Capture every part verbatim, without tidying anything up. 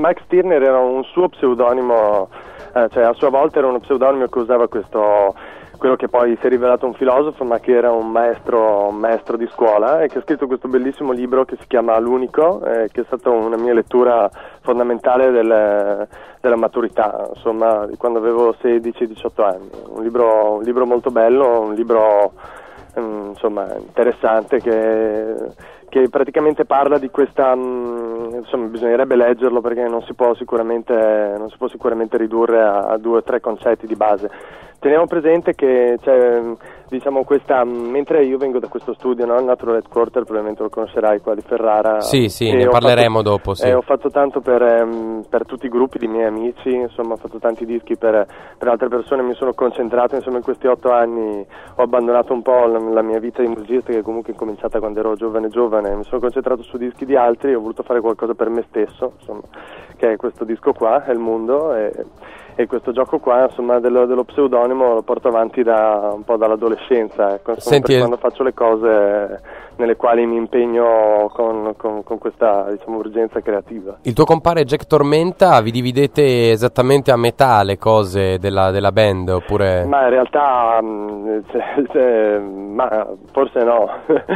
Max Stirner era un suo pseudonimo, eh, cioè a sua volta era uno pseudonimo che usava questo, quello che poi si è rivelato un filosofo, ma che era un maestro, un maestro di scuola, e che ha scritto questo bellissimo libro che si chiama L'Unico, eh, che è stata una mia lettura fondamentale del, della maturità, insomma, di quando avevo sedici diciotto anni. Un libro, un libro molto bello, un libro um, insomma interessante, che, che praticamente parla di questa, um, insomma, bisognerebbe leggerlo perché non si può sicuramente, non si può sicuramente ridurre a, a due o tre concetti di base. Teniamo presente che c'è, diciamo, questa, mentre io vengo da questo studio, no? Il Natural Headquarter, probabilmente lo conoscerai, qua di Ferrara. Sì, sì, ne parleremo fatto, dopo, sì. Eh, ho fatto tanto per, um, per tutti i gruppi di miei amici, insomma, ho fatto tanti dischi per, per altre persone, mi sono concentrato, insomma, in questi otto anni ho abbandonato un po' la, la mia vita di musicista, che comunque è cominciata quando ero giovane giovane, mi sono concentrato su dischi di altri, ho voluto fare qualcosa per me stesso, insomma, che è questo disco qua, è il mondo, e... e questo gioco qua, insomma, dello, dello pseudonimo lo porto avanti da un po' dall'adolescenza, ecco, insomma, Senti, quando faccio le cose nelle quali mi impegno con, con, con questa, diciamo, urgenza creativa. Il tuo compare Jack Tormenta, vi dividete esattamente a metà le cose della, della band, oppure? Ma in realtà mh, cioè, cioè, ma forse no,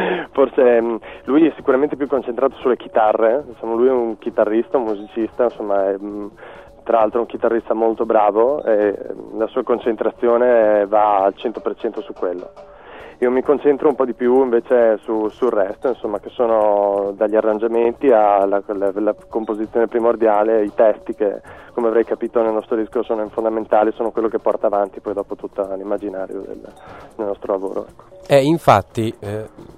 forse mh, lui è sicuramente più concentrato sulle chitarre, insomma, lui è un chitarrista, un musicista, insomma, è, mh, tra l'altro un chitarrista molto bravo, e la sua concentrazione va al cento per cento su quello. Io mi concentro un po' di più invece su, sul resto, insomma, che sono dagli arrangiamenti alla, alla, alla composizione primordiale, i testi che, come avrei capito nel nostro disco, sono fondamentali, sono quello che porta avanti poi dopo tutto l'immaginario del, del nostro lavoro. Ecco. Eh, infatti... Eh...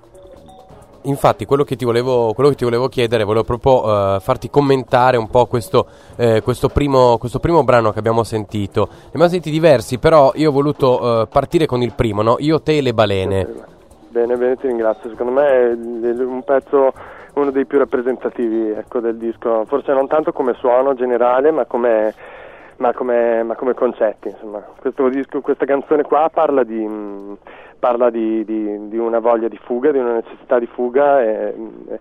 Infatti quello che ti volevo, quello che ti volevo chiedere, volevo proprio uh, farti commentare un po' questo, eh, questo, primo, questo primo brano che abbiamo sentito. Ne abbiamo sentiti diversi, però io ho voluto uh, partire con il primo, no? Io, te e le balene. Bene, bene, ti ringrazio. Secondo me è un pezzo, uno dei più rappresentativi, ecco, del disco. Forse non tanto come suono generale, ma come, ma come, ma come concetti, insomma. Questo disco, questa canzone qua parla di... Mh, parla di, di, di una voglia di fuga, di una necessità di fuga, e,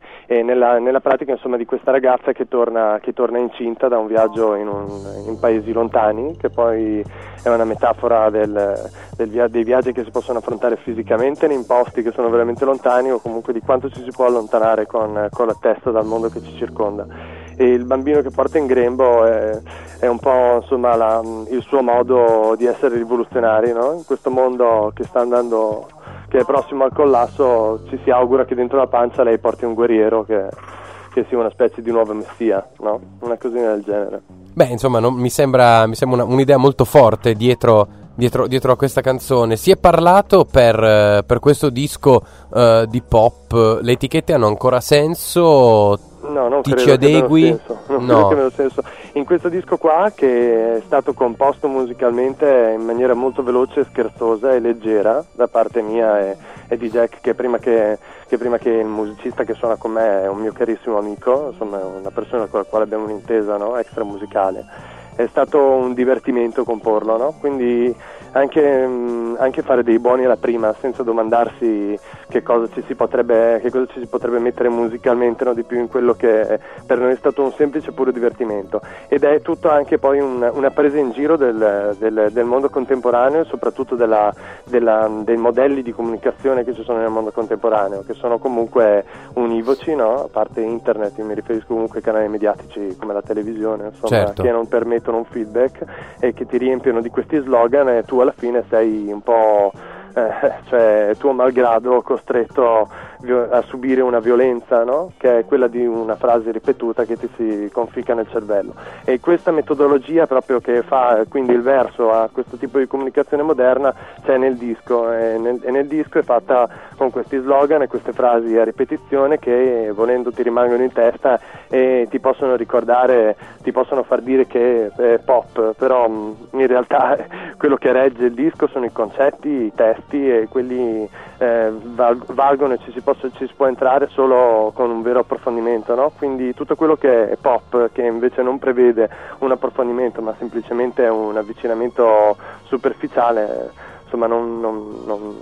e nella, nella pratica, insomma, di questa ragazza che torna, che torna incinta da un viaggio in, un, in paesi lontani, che poi è una metafora del, del via, dei viaggi che si possono affrontare fisicamente in posti che sono veramente lontani, o comunque di quanto ci si può allontanare con, con la testa dal mondo che ci circonda. E il bambino che porta in grembo è, è un po', insomma, la, il suo modo di essere rivoluzionari, no? In questo mondo che sta andando, che è prossimo al collasso, ci si augura che dentro la pancia lei porti un guerriero che, che sia una specie di nuova messia, no? Una cosina del genere. Beh, insomma, non, mi sembra, mi sembra una, un'idea molto forte dietro, dietro, dietro a questa canzone. Si è parlato per, per questo disco uh, di pop, le etichette hanno ancora senso? No, non Ti credo ci adegui? Che senso. Non no. credo che abbiano senso. In questo disco qua, che è stato composto musicalmente in maniera molto veloce, scherzosa e leggera da parte mia e, e di Jack, che prima che, che prima che il musicista che suona con me è un mio carissimo amico, insomma, una persona con la quale abbiamo un'intesa, no? Extra musicale. È stato un divertimento comporlo, no? Quindi anche, mh, anche fare dei buoni alla prima, senza domandarsi che cosa ci si potrebbe, che cosa ci si potrebbe mettere musicalmente, no? Di più in quello che per noi è stato un semplice puro divertimento. Ed è tutto anche poi un, una presa in giro del, del, del mondo contemporaneo, e soprattutto della, della, dei modelli di comunicazione che ci sono nel mondo contemporaneo, che sono comunque univoci, no? A parte internet, io mi riferisco comunque ai canali mediatici come la televisione, insomma, certo, che non permettono un feedback e che ti riempiono di questi slogan, e tu alla fine sei un po', eh, cioè tuo malgrado, costretto a subire una violenza, no? Che è quella di una frase ripetuta che ti si conficca nel cervello. E questa metodologia proprio che fa quindi il verso a questo tipo di comunicazione moderna c'è nel disco, e nel, e nel disco è fatta con questi slogan e queste frasi a ripetizione che volendo ti rimangono in testa e ti possono ricordare, ti possono far dire che è pop, però in realtà quello che regge il disco sono i concetti, i testi, e quelli eh, val- valgono e ci si, posso, ci si può entrare solo con un vero approfondimento, no? Quindi tutto quello che è pop, che invece non prevede un approfondimento ma semplicemente un avvicinamento superficiale, insomma non, non, non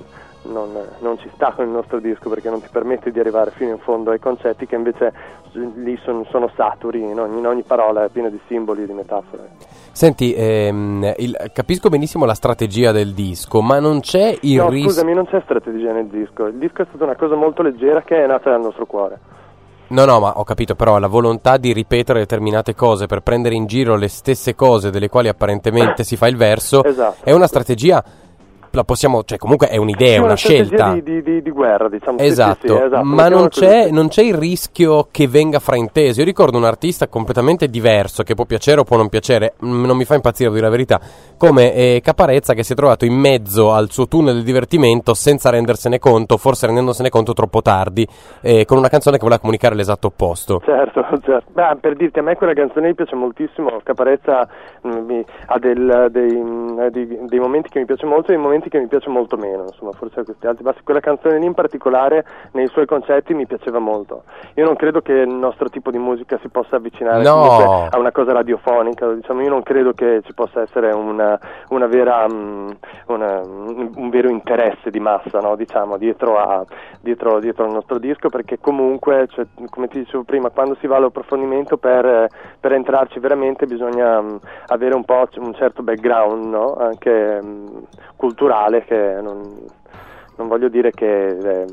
non, non ci sta con il nostro disco, perché non ti permette di arrivare fino in fondo ai concetti, che invece lì son, sono saturi, in ogni, in ogni parola è piena di simboli e di metafore. Senti, ehm, il, capisco benissimo la strategia del disco, ma non c'è il no, rischio... scusami, non c'è strategia nel disco, il disco è stata una cosa molto leggera che è nata dal nostro cuore. No, no, ma ho capito, però la volontà di ripetere determinate cose per prendere in giro le stesse cose delle quali apparentemente si fa il verso, esatto. È una strategia, la possiamo, cioè comunque è un'idea, è una, una scelta di, di, di, di guerra, diciamo. esatto, sì, sì, sì, esatto. Ma non c'è, non c'è il rischio che venga frainteso. Io ricordo un artista completamente diverso, che può piacere o può non piacere, non mi fa impazzire a dire la verità, come eh, Caparezza, che si è trovato in mezzo al suo tunnel del divertimento senza rendersene conto, forse rendendosene conto troppo tardi, eh, con una canzone che voleva comunicare l'esatto opposto. Certo, certo. Beh, per dirti, a me quella canzone mi piace moltissimo. Caparezza mh, mi, ha del, dei, mh, dei, dei momenti che mi piace molto e dei momenti che mi piace molto meno, insomma, forse questi altri bassi. Quella canzone lì in particolare, nei suoi concetti, mi piaceva molto. Io non credo che il nostro tipo di musica si possa avvicinare no. comunque a una cosa radiofonica, diciamo. Io non credo che ci possa essere una, una vera um, una, un vero interesse di massa, no? Diciamo, dietro, a, dietro, dietro al nostro disco, perché comunque, cioè, come ti dicevo prima, quando si va all'approfondimento, per, per entrarci veramente bisogna um, avere un po' un certo background, no? Anche um, culturale, che non, non voglio dire che, eh,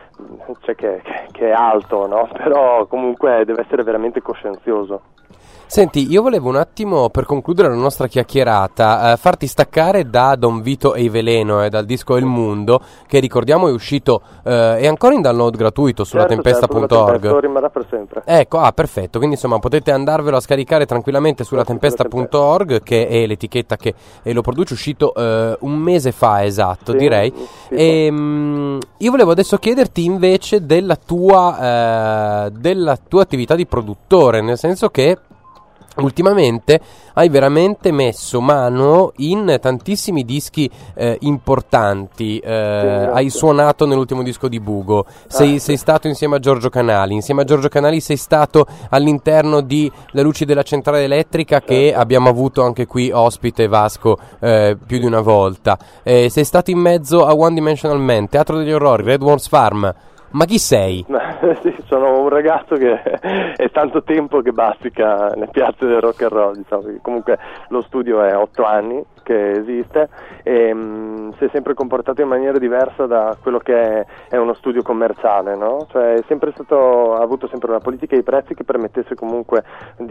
cioè che, che, che è alto, no? Però comunque deve essere veramente coscienzioso. Senti, io volevo un attimo, per concludere la nostra chiacchierata, eh, farti staccare da Don Vito e i Veleno e eh, dal disco Il Mundo, che ricordiamo è uscito, eh, è ancora in download gratuito sulla certo, tempesta punto org. Certo, rimarrà per sempre. Ecco, ah, perfetto, quindi insomma potete andarvelo a scaricare tranquillamente sulla tempesta punto org, che è l'etichetta che eh, lo produce, uscito eh, un mese fa, esatto, sì, direi. Sì, e mh, io volevo adesso chiederti invece della tua, eh, della tua attività di produttore, nel senso che ultimamente hai veramente messo mano in tantissimi dischi eh, importanti, eh, sì, hai suonato nell'ultimo disco di Bugo, sei, ah, sei stato insieme a Giorgio Canali, insieme a Giorgio Canali sei stato all'interno di Le Luci della Centrale Elettrica, certo, che abbiamo avuto anche qui ospite Vasco eh, più di una volta, eh, sei stato in mezzo a One Dimensional Man, Teatro degli Orrori, Red Worms Farm. Ma chi sei? Sì, sono un ragazzo che è tanto tempo che bazzica nelle piazze del rock and roll, diciamo. Comunque lo studio è otto anni che esiste e mh, si è sempre comportato in maniera diversa da quello che è, è uno studio commerciale, no? Cioè è sempre stato, ha avuto sempre una politica di prezzi che permettesse comunque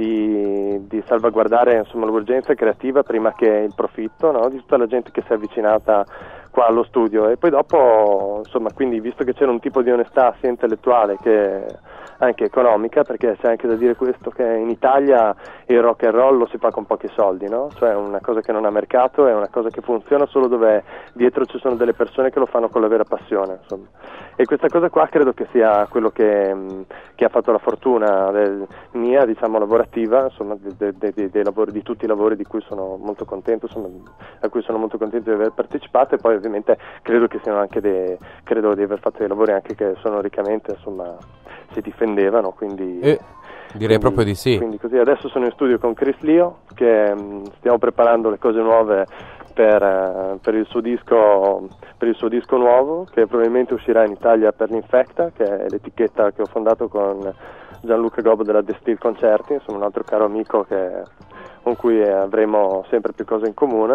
di, di salvaguardare, insomma, l'urgenza creativa prima che il profitto, no? Di tutta la gente che si è avvicinata qua allo studio. E poi dopo, insomma, quindi visto che c'era un tipo di onestà sia intellettuale che anche economica, perché c'è anche da dire questo, che in Italia il rock and roll lo si fa con pochi soldi, no? Cioè è una cosa che non ha mercato, è una cosa che funziona solo dove dietro ci sono delle persone che lo fanno con la vera passione, insomma. E questa cosa qua credo che sia quello che, mh, che ha fatto la fortuna del, mia, diciamo, lavorativa, insomma, de, de, de, de lavori, di tutti i lavori di cui sono molto contento, insomma, a cui sono molto contento di aver partecipato. E poi ovviamente credo che siano anche dei, credo di aver fatto dei lavori anche che sonoricamente, insomma, si difendevano, quindi eh, direi quindi, proprio di sì. Quindi così adesso sono in studio con Chris Leo, che mh, stiamo preparando le cose nuove per, uh, per il suo disco per il suo disco nuovo, che probabilmente uscirà in Italia per l'Infecta, che è l'etichetta che ho fondato con Gianluca Gobbo della The Steel Concerti, insomma un altro caro amico che, con cui avremo sempre più cose in comune.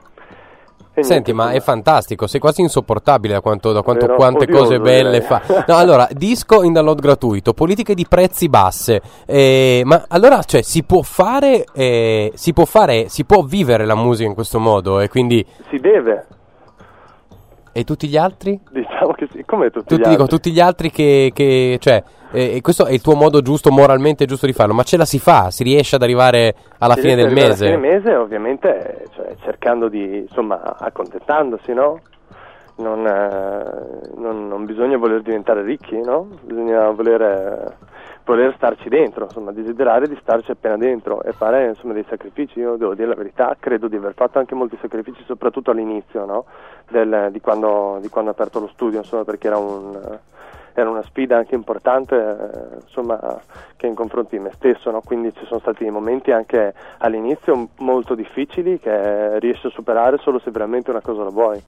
E Senti, niente, ma è fantastico, sei quasi insopportabile da quanto, da quanto Vero? quante Odioso, cose belle direi. fa. No, allora, disco in download gratuito, politiche di prezzi basse. Eh, ma allora, cioè, si può fare, eh, si può fare, si può vivere la musica in questo modo, e quindi si deve. E tutti gli altri? Diciamo che sì, come tutti tutti, gli altri. Dico, tutti gli altri che, che cioè, eh, questo è il tuo modo giusto, moralmente giusto di farlo, ma ce la si fa, si riesce ad arrivare alla si fine del mese? Alla fine del mese, ovviamente, cioè, cercando di, insomma, accontentandosi, no? Non, eh, non, non bisogna voler diventare ricchi, no? Bisogna voler, eh, voler starci dentro, insomma, desiderare di starci appena dentro e fare, insomma, dei sacrifici. Io devo dire la verità, credo di aver fatto anche molti sacrifici, soprattutto all'inizio, no? Del, di, quando, di quando ho aperto lo studio, insomma, perché era un... era una sfida anche importante, eh, insomma, che in confronti di me stesso, no? Quindi ci sono stati momenti anche all'inizio molto difficili che riesci a superare solo se veramente una cosa la vuoi.